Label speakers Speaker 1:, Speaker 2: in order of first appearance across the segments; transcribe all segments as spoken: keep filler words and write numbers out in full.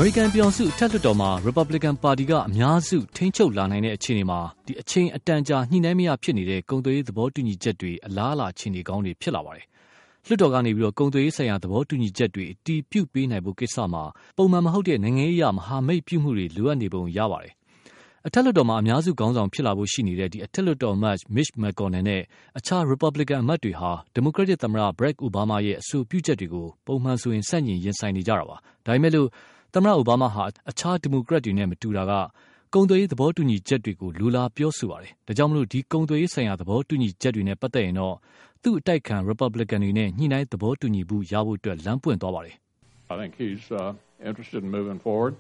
Speaker 1: မေရိကန်ပြည်အောင်စုအထက်လွှတ်တော်မှာ Republican ပါတီကအများစုထိန်းချုပ်လာနိုင်တဲ့အခြေအနေမှာဒီအချိန်အတန်ကြာညှိနှိုင်းမရဖြစ်နေတဲ့ကုန်သွယ်ရေးသဘောတူညီချက်တွေအလားအလာအခြေအနေကောင်းတွေဖြစ်လာပါတယ်။လွှတ်တော်ကနေပြီးတော့ကုန်သွယ်ရေးဆိုင်ရာသဘောတူညီချက်တွေအတီးပြုတ်ပေးနိုင်ဖို့ကိစ္စမှာပုံမှန်မဟုတ်တဲ့နိုင်ငံရေးအရမဟာမိတ်ပြုမှုတွေလိုအပ်နေပုံရပါတယ်။အထက်လွှတ်တော်မှာအများစုခေါင်းဆောင်ဖြစ်လာဖို့ရှိနေတဲ့ဒီအထက်လွှတ်တော်အမတ် Mitch McConnell နဲ့အခြား Republican အမတ်တွေဟာ Democratic သမ္မတ Barack Obama ရဲ့အဆိုပြုချက်တွေကိုပုံမှန်ဆိုရင်ဆန့်ကျင်ရင်ဆိုင်နေကြတာပါ။ဒါပေမဲ့လို့သမ္မတအိုဘားမားဟာအခြားဒီမိုကရက်တွေနဲ့မတူတာကကုန်သွယ်ရေးသဘောတူညီချက်တွေကိုလူလာပြောဆိုပါတယ်။ဒါကြောင့်မလို့ဒီကုန်သွယ်ရေးဆိုင်ရာသဘောတူညီချက်တွေနဲ့ပတ်သက်ရင်တော့သူ့အတိုက်ခံ Republican တွေနဲ့ညှိနှိုင်းသဘောတူညီမှုရဖို့အတွက်လမ်းပွင့်သွားပါတယ်။
Speaker 2: I think he's uh, interested in moving forward.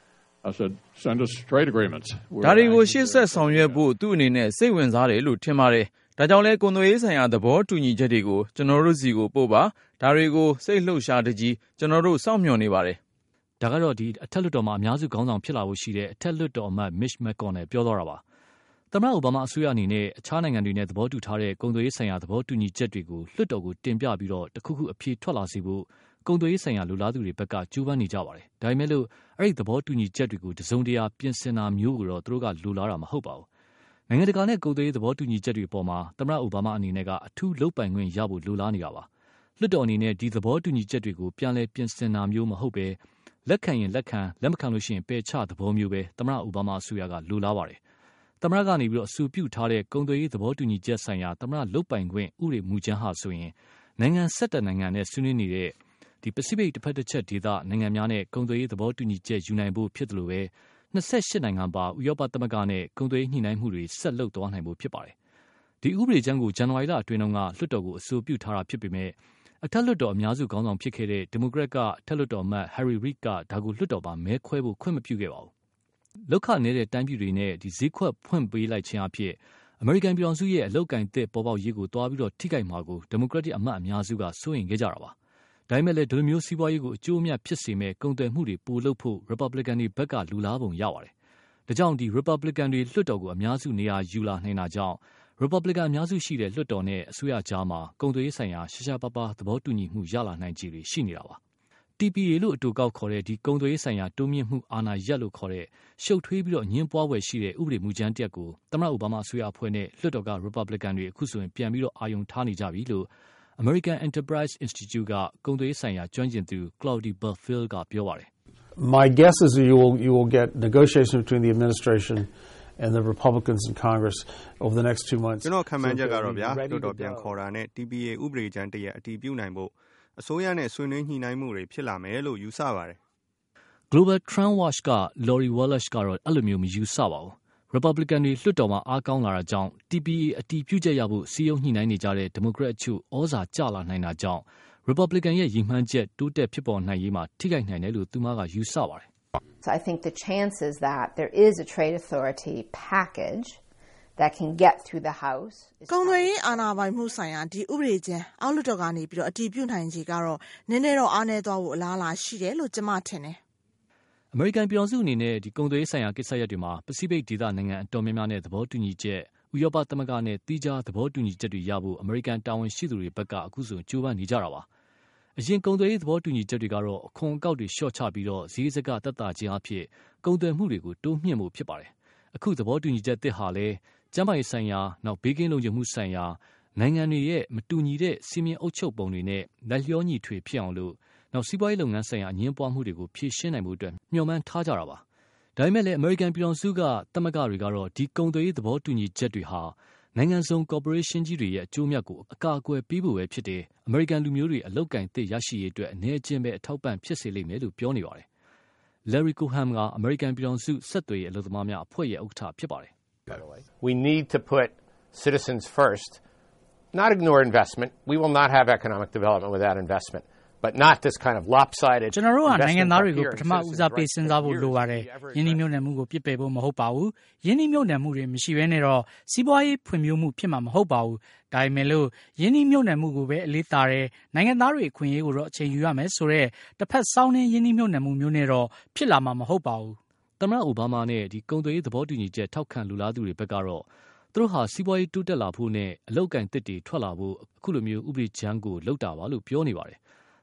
Speaker 2: I said send us trade agreements.
Speaker 3: ဒါတွေကိုရှေ့ဆက်ဆောင်ရွက်ဖို့သူ့အနေနဲ့စိတ်ဝင်စားတယ်လို့ထင်ပါတယ်။ဒါကြောင့်လဲကုန်သွယ်ရေးဆိုင်ရာသဘောတူညီချက်တွေကိုကျွန်တော်တို့စီကိုပို့ပါ။ဒါတွေကိုစိတ်လှုပ်ရှားတကြီးကျွန်တော်တို့စောင့်မျှော်နေပါတယ်။
Speaker 1: ဒါကတော့ဒီအထက်လွှတ်တော်မှာအများစုခေါင်းဆောင်ဖြစ်လာဖို့ရှိတဲ့အထက်လွှတ်တော်အမတ် Mitch McConnell ပြောသွားတာပါ။သမ္မတအိုဘားမားအစိုးရအနေနဲ့အခြားနိုင်ငံတွေနဲ့သဘောတူထားတဲ့ကုန်သွယ်ရေးဆိုင်ရာသဘောတူညီချက်တွေကိုလွှတ်တော်ကိုတင်ပြပြီးတော့တခုခုအဖြေထွက်လာစေဖို့ကုန်သွယ်ရေးဆိုင်ရာလူလားသူတွေဘက်ကကြိုးပမ်းနေကြပါတယ်။ဒါပေမဲ့လို့အဲ့ဒီသဘောတူညီချက်တွေကိုတစုံတရာပြင်ဆင်တာမျိုးကိုတော့သူတို့ကလူလားတာမဟုတ်ပါဘူး။နိုင်ငံတကာနဲ့ကုန်သွယ်ရေးသဘောတူညီချက်တွေပေါ်မှာသမ္မတအိုဘားမားအနေနဲ့ကအထူးလုပ်ပိုင်ခွင့်ရဖို့လူလားနေတာပါ။လွှတ်တော်အနေနဲ့ဒီသဘောတူညီချက်တွေကိုပြန်လည်ပြင်ဆင်တာမျိုးမဟုတ်ပဲလက်ခံရင်လက်ခံလက်မခံလို့ရှိရင်ပယ်ချသဘောမျိုးပဲသမ္မတအိုဘားမားအစိုးရကလိုလားပါတယ်။သမ္မတကနေပြီးတော့အဆိုပြုထားတဲ့ကုန်သွယ်ရေးသဘောတူညီချက်ဆိုင်ရာသမ္မတလုပ်ပိုင်ခွင့်ဥပဒေမူကြမ်းဟာဆိုရင်နိုင်ငံဆက်တဲ့နိုင်ငံနဲ့ဆွေးနွေးနေတဲ့ဒီပစိဖိတ်တစ်ဖက်တစ်ချက်ဒေသနိုင်ငံများနဲ့ကုန်သွယ်ရေးသဘောတူညီချက်ယူနိုင်ဖို့ဖြစ်တယ်လို့ပဲ၂၈နိုင်ငံပါဥရောပသမဂ္ဂနဲ့ကုန်သွယ်ရေးညှိနှိုင်းမှုတွေဆက်လုပ်သွားနိုင်ဖို့ဖြစ်ပါတယ်။ဒီဥပဒေကြမ်းကိုဇန်နဝါရီလအတွင်းကလွှတ်တော်ကိုအဆိုပြုထားတာဖြစ်ပေမဲ့အထက်လွှတ်တော်အများစုခေါင်းဆောင်ဖြစ်ခဲ့တဲ့ဒီမိုကရက်ကထက်လွှတ်တော်အမတ် Harry Reid ကဒါကိုလွှတ်တော်မှာမဲခွဲဖို့ခွင့်မပြုခဲ့ပါဘူး။လောက်ခနေတဲ့တိုင်းပြည်တွေနဲ့ဒီဈေးကွက်ဖွင့်ပေးလိုက်ခြင်းအဖြစ်အမေရိကန်ပြည်ထောင်စုရဲ့အလုတ်ကင်သစ်ပေါ်ပေါက်ရေးကိုတွားပြီးတော့ထိခိုက်မှာကိုဒီမိုကရက်တစ်အမတ်အများစုကစိုးရိမ်ခဲ့ကြတာပါ။ဒါပေမဲ့လည်းဒီလိုမျိုးစီးပွားရေးကိုအကျိုးအမြတ်ဖြစ်စေမဲ့ကုန်သွယ်မှုတွေပိုလုပ်ဖို့ Republican တွေဘက်ကလူလားပုံရပါတယ်။ဒါကြောင့်ဒီ Republican တွေလွှတ်တော်ကိုအများစုနေရာယူလာနိုင်တာကြောင့်Republican အများစုရှိတဲ့လွှတ်တော်နဲ့အစိုးရကြားမှာကုန်သွယ်ရေးဆိုင်ရာရှားရှားပါးပါးသဘောတူညီမှုရလာနိုင်ခြေတွေရှိနေတာပါ။ T P A လို့အတူကောက်ခေါ်တဲ့ဒီကုန်သွယ်ရေးဆိုင်ရာတိုးမြင့်မှုအာဏာရက်လို့ခေါ်တဲ့ရှုပ်ထွေးပြီးတော့ညှင်းပွားဝယ်ရှိတဲ့ဥပဒေမူကြမ်းတစ်ရပ်ကိုသမ္မတအိုဘားမားအစိုးရအဖွဲ့နဲ့လွှတ်တော်က Republican တွေအခုဆိုရင်ပြန်ပြီးတော့အာရုံထားနေကြပြီလို့ American Enterprise Institute ကကုန်သွယ်ရေးဆိုင်ရာကျွမ်းကျင်သူ Claudie Belfield ကပြောပါတယ်
Speaker 4: ။ My guess is that you will you will get negotiations between the administration and the Republicans in Congress over the next two months.
Speaker 5: ကျွန်တော်ခံမှန်းချက်ကတော့ဗျာလွှတ်တော်ပြန်ခေါ်တာနဲ့ T P A ဥပဒေကြမ်းတရက်အတည်ပြုနိုင်ဖို့အစိုးရနဲ့ဆွေးနွေးညှိနှိုင်းမှုတွေဖြစ်လာမယ်လို့ယူဆပါတယ်
Speaker 1: ။ Global Trend Watch က Lori Wallace ကတော့အဲ့လိုမျိုးမယူဆပါဘူး။ Republican တွေလွှတ်တော်မှာအားကောင်းလာတာကြောင့် T P A အတည်ပြုချက်ရဖို့စီးရုံးညှိနှိုင်းနေကြတဲ့ Democrat အချို့ဩဇာကျလာနိုင်တာကြောင့် Republican ရဲ့ရည်မှန်းချက်တိုးတက်ဖြစ်ပေါ်နိုင်ရေးမှာထိခိုက်နိုင်တယ်လို့သူမကယူဆပါတယ်
Speaker 6: So I think the chances that there is a trade authority package that can get through the House
Speaker 7: ကုန်သွယ်ရေးအာဏာပိုင်မှုဆိုင်ရာဒီဥပဒေကြမ်းအောက်လွှတ်တော်ကနေပြီးတော့အတည်ပြုနိုင်ခြေကတော့နည်းနည်းတော့အားနည်းသွားဖို့အလားအလာရှိတယ်လို့ကျွန်မထင်တယ်
Speaker 1: ။ American ပြည်ထောင်စုအနေနဲ့ဒီကုန်သွယ်ရေးဆိုင်ရာကိစ္စရပ်တွေမှာ Pacific ဒေသနိုင်ငံအတော်များများနဲ့သဘောတူညီချက်ဥရောပသမဂ္ဂနဲ့တိကျသဘောတူညီချက်တွေရဖို့ American တာဝန်ရှိသူတွေဘက်ကအခုဆိုကြိုးပမ်းနေကြတာပါ။အရင်ကုန်သွယ်ရေးသဘောတူညီချက်တွေကတော့အခွန်အကောက်တွေလျှော့ချပြီးတော့ဈေးစကသက်သာခြင်းအဖြစ်ကုန်သွယ်မှုတွေကိုတိုးမြှင့်ဖို့ဖြစ်ပါတယ်။အခုသဘောတူညီချက်သစ်ဟာလည်းကျန်းမာရေးဆိုင်ရာနောက်ဘေးကင်းလုံခြုံမှုဆိုင်ရာနိုင်ငံတွေရဲ့မတူညီတဲ့စီမင်းအုပ်ချုပ်ပုံတွေနဲ့လက်လျောညီထွေဖြစ်အောင်လို့နောက်စီးပွားရေးလုပ်ငန်းဆိုင်ရာအငင်းပွားမှုတွေကိုဖြေရှင်းနိုင်မှုအတွက်မျှော်မှန်းထားကြတာပါ။ဒါပေမဲ့လည်း American ပြည်ထောင်စုကသမဂ္ဂတွေကတော့ဒီကုန်သွယ်ရေးသဘောတူညီချက်တွေဟာနိုင်ငံစုံ corporation ကြီးတွေရဲ့အကျိုးအမြတ်ကိုအကာအကွယ်ပေးဖို့ပဲဖြစ်တယ်။ American လူမျိုးတွေအလုတ်ကင်သစ်ရရှိရေးအတွက်အနေအချင်းပဲအထောက်ပံ့ဖြစ်စေလိမ့်မယ်လို့ပြောနေပါတယ်။ Larry Coham က American ပြည်ထောင်စုဆက်သွယ်ရေးအလုပ်သမားများအဖွဲ့ရဲ့ဥက္ကဋ္ဌဖြစ်ပါတယ်
Speaker 8: ။ We need to put citizens first, not ignore investment. We will not have economic development without investment. But not this kind of lopsided
Speaker 9: ကျွန်တော်တို့ကနိုင်ငံသားတွေကိုပထမဦးစားပေးစဉ်းစားဖို့လိုပါတယ်။ယင်းနှိမ့်မြုပ်နှံမှုကိုပြစ်ပယ်ဖို့မဟုတ်ပါဘူး။ယင်းနှိမ့်မြုပ်နှံမှုတွေမရှိဘဲနဲ့တော့စီးပွားရေးဖွံ့ဖြိုးမှုဖြစ်မှာမဟုတ်ပါဘူး။ဒါပေမဲ့လို့ယင်းနှိမ့်မြုပ်နှံမှုကိုပဲအလေးထားတယ်။နိုင်ငံသားတွေအခွင့်အရေးကိုတော့အချိန်ယူရမယ်ဆိုတော့တစ်ဖက်စောင်းနေယင်းနှိမ့်မြုပ်နှံမှုမျိုးနဲ့တော့ဖြစ်လာမှာမဟုတ်ပါဘူး
Speaker 1: ။သမ္မတအိုဘားမားနဲ့ဒီကုန်သွယ်ရေးသဘောတူညီချက်ထောက်ခံလူလားသူတွေဘက်ကတော့သူတို့ဟာစီးပွားရေးတိုးတက်လာဖို့နဲ့အလုတ်ကင်သစ်တွေထွက်လာဖို့အခုလိုမျိုးဥပဒေချမ်းကိုလောက်တာပါလို့ပြောနေပါတယ်။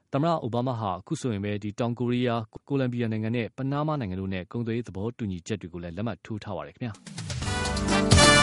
Speaker 1: သမ္မတအိုဘားမားဟာအခုဆိုရင်ပဲဒီတောင်ကိုရီးယားကိုလံဘီယာနိုင်ငံနဲ့ပနားမားနိုင်ငံတို့နဲ့ကုန်သွယ်ရေးသဘောတူညီချက်တွေကိုလည်းလက်မှတ်ထိုးထားပါတယ်ခင်ဗျာ